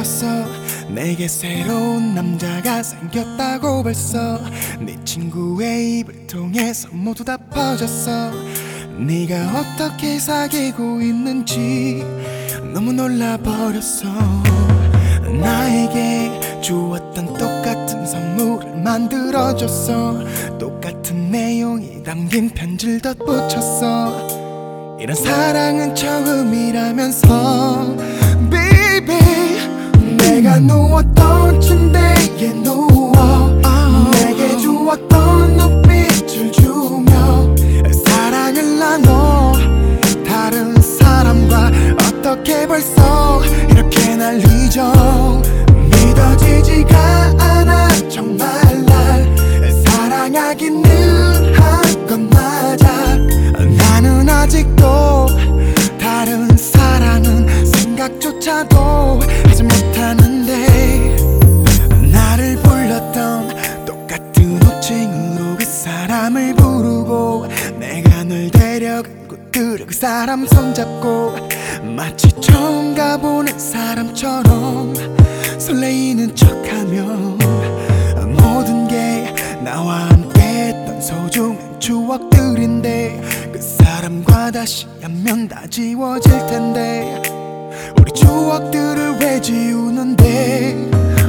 들었어. 내게 새로운 남자가 생겼다고 벌써 네 친구의 입을 통해서 모두 다 퍼졌어. 네가 어떻게 사귀고 있는지 너무 놀라버렸어. 나에게 주었던 똑같은 선물을 만들어줬어. 똑같은 내용이 담긴 편지를 덧붙였어. 이런 사랑은 처음이라면서 baby. 내가 누웠던 침대에 누워 내게 주었던 눈빛을 주며 사랑을 나눠 다른 사람과 어떻게 벌써 이렇게 날 잊어. 믿어지지가 않아 정말 날 사랑하기는 한 건 맞아. 나는 아직도 다른 사랑은 생각조차도 하지 못하는데 나를 불렀던 똑같은 호칭으로 그 사람을 부르고 내가 널 데려간 곳들을 그 사람 손잡고 마치 처음 가보는 사람처럼 설레이는 척하며 모든 게 나와 함께 했던 소중한 추억들인데 그 사람과 다시 하면 다 지워질 텐데 우리 추억들을 왜 지우는데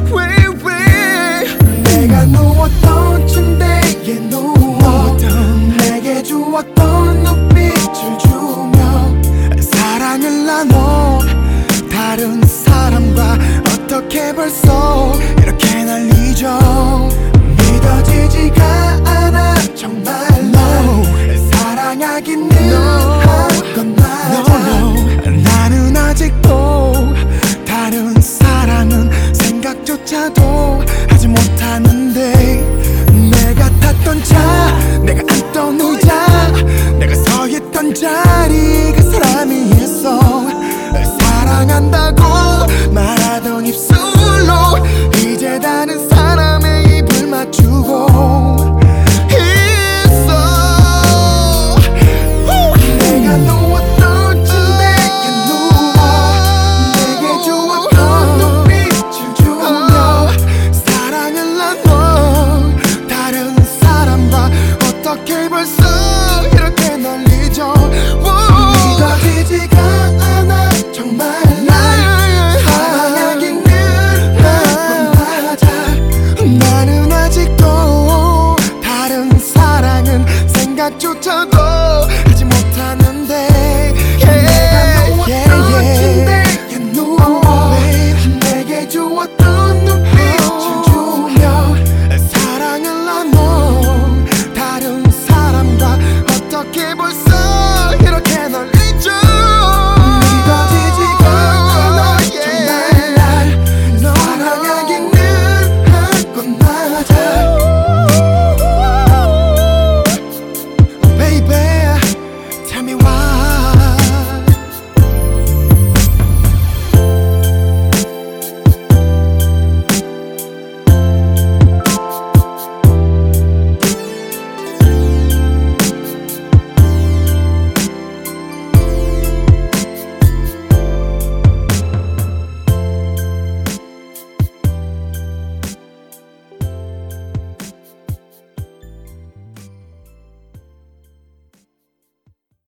왜 내가 누웠던 침대에 누워 내게 주었던 눈빛을 주며 사랑을 나눠 다른 사람과 어떻게 벌써 이렇게 날 잊어. 믿어지지가 않아 정말 날 사랑하기는 한 건 맞아. 나는 아직도 다른 사랑은 생각조차도 하지 못하는데 내가 탔던 차 내가 앉던 의자 내가 서 있던 자리 그 사람이 있어. 사랑한다고 말